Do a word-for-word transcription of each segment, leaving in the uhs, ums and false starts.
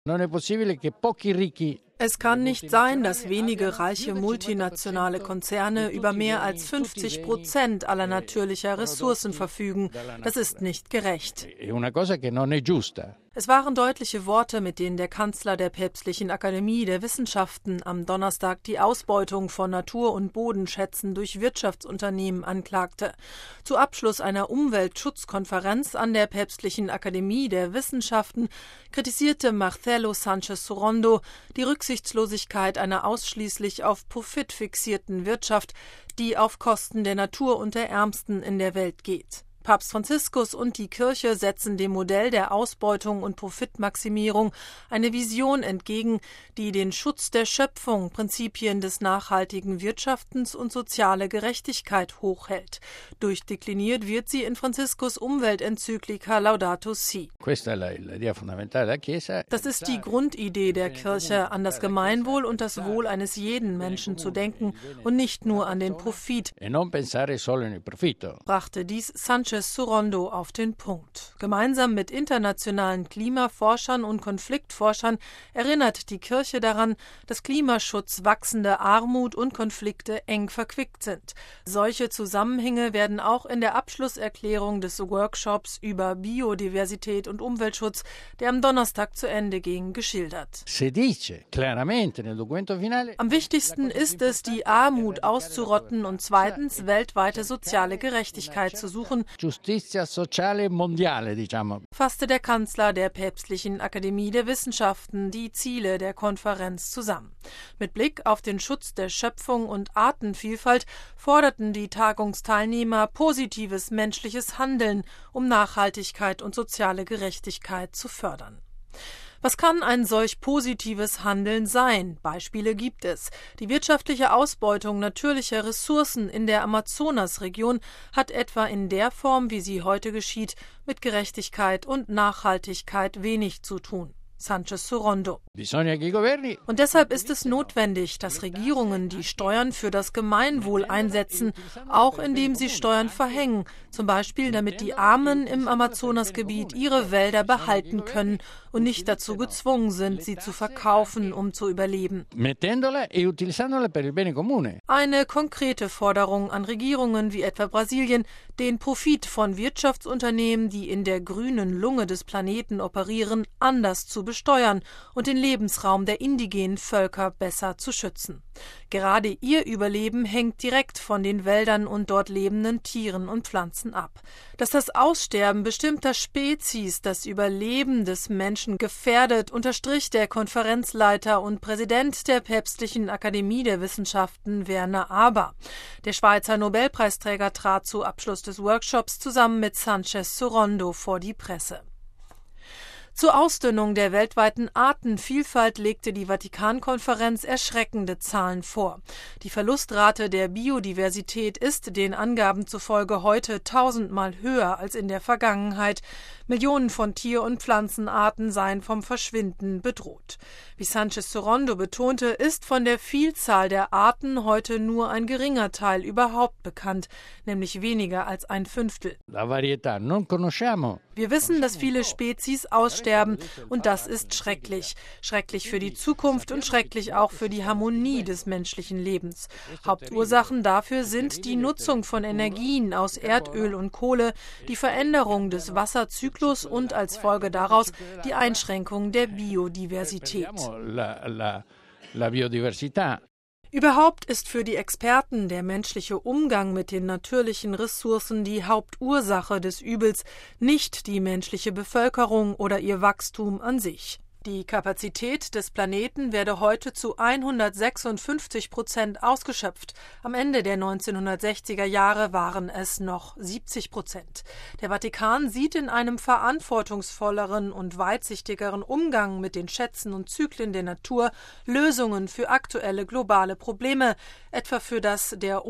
Es kann nicht sein, dass wenige reiche multinationale Konzerne über mehr als fünfzig Prozent aller natürlicher Ressourcen verfügen. Das ist nicht gerecht. Es waren deutliche Worte, mit denen der Kanzler der Päpstlichen Akademie der Wissenschaften am Donnerstag die Ausbeutung von Natur- und Bodenschätzen durch Wirtschaftsunternehmen anklagte. Zu Abschluss einer Umweltschutzkonferenz an der Päpstlichen Akademie der Wissenschaften kritisierte Marcelo Sánchez Sorondo die Rücksichtslosigkeit einer ausschließlich auf Profit fixierten Wirtschaft, die auf Kosten der Natur und der Ärmsten in der Welt geht. Papst Franziskus und die Kirche setzen dem Modell der Ausbeutung und Profitmaximierung eine Vision entgegen, die den Schutz der Schöpfung, Prinzipien des nachhaltigen Wirtschaftens und soziale Gerechtigkeit hochhält. Durchdekliniert wird sie in Franziskus Umweltenzyklika Laudato Si. Das ist die Grundidee der Kirche, an das Gemeinwohl und das Wohl eines jeden Menschen zu denken und nicht nur an den Profit, brachte dies Sánchez Sorondo auf den Punkt. Gemeinsam mit internationalen Klimaforschern und Konfliktforschern erinnert die Kirche daran, dass Klimaschutz, wachsende Armut und Konflikte eng verquickt sind. Solche Zusammenhänge werden auch in der Abschlusserklärung des Workshops über Biodiversität und Umweltschutz, der am Donnerstag zu Ende ging, geschildert. Am wichtigsten ist es, die Armut auszurotten und zweitens weltweite soziale Gerechtigkeit zu suchen, Giustizia sociale mondiale, diciamo. Fasste der Kanzler der Päpstlichen Akademie der Wissenschaften die Ziele der Konferenz zusammen. Mit Blick auf den Schutz der Schöpfung und Artenvielfalt forderten die Tagungsteilnehmer positives menschliches Handeln, um Nachhaltigkeit und soziale Gerechtigkeit zu fördern. Was kann ein solch positives Handeln sein? Beispiele gibt es. Die wirtschaftliche Ausbeutung natürlicher Ressourcen in der Amazonasregion hat etwa in der Form, wie sie heute geschieht, mit Gerechtigkeit und Nachhaltigkeit wenig zu tun. Sánchez Sorondo. Und deshalb ist es notwendig, dass Regierungen die Steuern für das Gemeinwohl einsetzen, auch indem sie Steuern verhängen, zum Beispiel damit die Armen im Amazonasgebiet ihre Wälder behalten können und nicht dazu gezwungen sind, sie zu verkaufen, um zu überleben. Eine konkrete Forderung an Regierungen wie etwa Brasilien, den Profit von Wirtschaftsunternehmen, die in der grünen Lunge des Planeten operieren, anders zu besteuern und den Lebensraum der indigenen Völker besser zu schützen. Gerade ihr Überleben hängt direkt von den Wäldern und dort lebenden Tieren und Pflanzen ab. Dass das Aussterben bestimmter Spezies das Überleben des Menschen gefährdet, unterstrich der Konferenzleiter und Präsident der Päpstlichen Akademie der Wissenschaften Werner Aber. Der Schweizer Nobelpreisträger trat zu Abschluss des Workshops zusammen mit Sánchez Sorondo vor die Presse. Zur Ausdünnung der weltweiten Artenvielfalt legte die Vatikankonferenz erschreckende Zahlen vor. Die Verlustrate der Biodiversität ist den Angaben zufolge heute tausendmal höher als in der Vergangenheit. Millionen von Tier- und Pflanzenarten seien vom Verschwinden bedroht. Wie Sánchez Sorondo betonte, ist von der Vielzahl der Arten heute nur ein geringer Teil überhaupt bekannt, nämlich weniger als ein Fünftel. Wir wissen, dass viele Spezies aussterben und das ist schrecklich. Schrecklich für die Zukunft und schrecklich auch für die Harmonie des menschlichen Lebens. Hauptursachen dafür sind die Nutzung von Energien aus Erdöl und Kohle, die Veränderung des Wasserzyklus und als Folge daraus die Einschränkung der Biodiversität. Überhaupt ist für die Experten der menschliche Umgang mit den natürlichen Ressourcen die Hauptursache des Übels, nicht die menschliche Bevölkerung oder ihr Wachstum an sich. Die Kapazität des Planeten werde heute zu hundertsechsundfünfzig Prozent ausgeschöpft. Am Ende der neunzehnhundertsechziger Jahre waren es noch siebzig Prozent. Der Vatikan sieht in einem verantwortungsvolleren und weitsichtigeren Umgang mit den Schätzen und Zyklen der Natur Lösungen für aktuelle globale Probleme, etwa für das der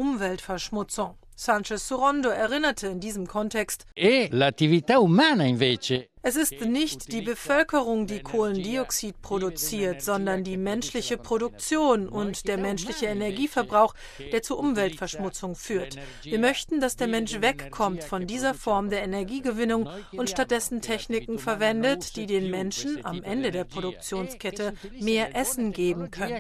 Umweltverschmutzung. Sánchez Sorondo erinnerte in diesem Kontext: Es ist nicht die Bevölkerung, die Kohlendioxid produziert, sondern die menschliche Produktion und der menschliche Energieverbrauch, der zur Umweltverschmutzung führt. Wir möchten, dass der Mensch wegkommt von dieser Form der Energiegewinnung und stattdessen Techniken verwendet, die den Menschen am Ende der Produktionskette mehr Essen geben können.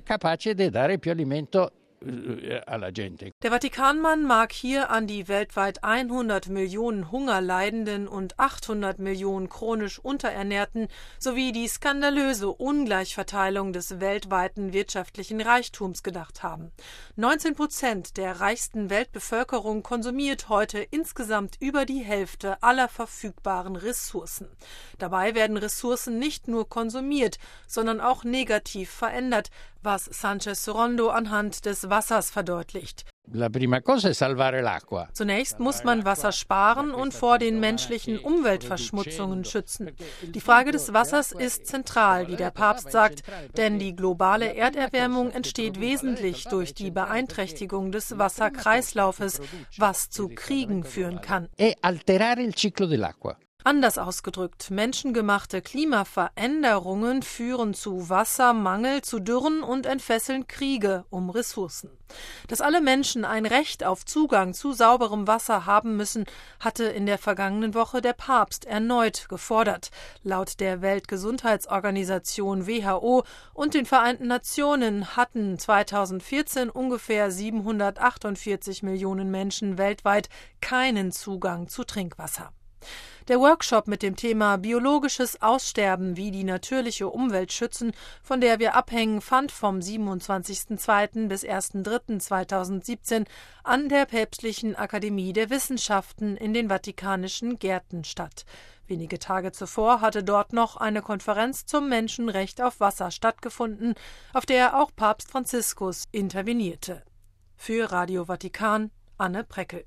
Der Vatikanmann mag hier an die weltweit hundert Millionen Hungerleidenden und achthundert Millionen chronisch Unterernährten sowie die skandalöse Ungleichverteilung des weltweiten wirtschaftlichen Reichtums gedacht haben. neunzehn Prozent der reichsten Weltbevölkerung konsumiert heute insgesamt über die Hälfte aller verfügbaren Ressourcen. Dabei werden Ressourcen nicht nur konsumiert, sondern auch negativ verändert, was Sanchez Rondo anhand des Wassers verdeutlicht. Zunächst muss man Wasser sparen und vor den menschlichen Umweltverschmutzungen schützen. Die Frage des Wassers ist zentral, wie der Papst sagt, denn die globale Erderwärmung entsteht wesentlich durch die Beeinträchtigung des Wasserkreislaufes, was zu Kriegen führen kann. Anders ausgedrückt, menschengemachte Klimaveränderungen führen zu Wassermangel, zu Dürren und entfesseln Kriege um Ressourcen. Dass alle Menschen ein Recht auf Zugang zu sauberem Wasser haben müssen, hatte in der vergangenen Woche der Papst erneut gefordert. Laut der Weltgesundheitsorganisation W H O und den Vereinten Nationen hatten zweitausendvierzehn ungefähr siebenhundertachtundvierzig Millionen Menschen weltweit keinen Zugang zu Trinkwasser. Der Workshop mit dem Thema Biologisches Aussterben, wie die natürliche Umwelt schützen, von der wir abhängen, fand vom siebenundzwanzigsten zweiten bis ersten dritten zweitausendsiebzehn an der Päpstlichen Akademie der Wissenschaften in den Vatikanischen Gärten statt. Wenige Tage zuvor hatte dort noch eine Konferenz zum Menschenrecht auf Wasser stattgefunden, auf der auch Papst Franziskus intervenierte. Für Radio Vatikan, Anne Preckel.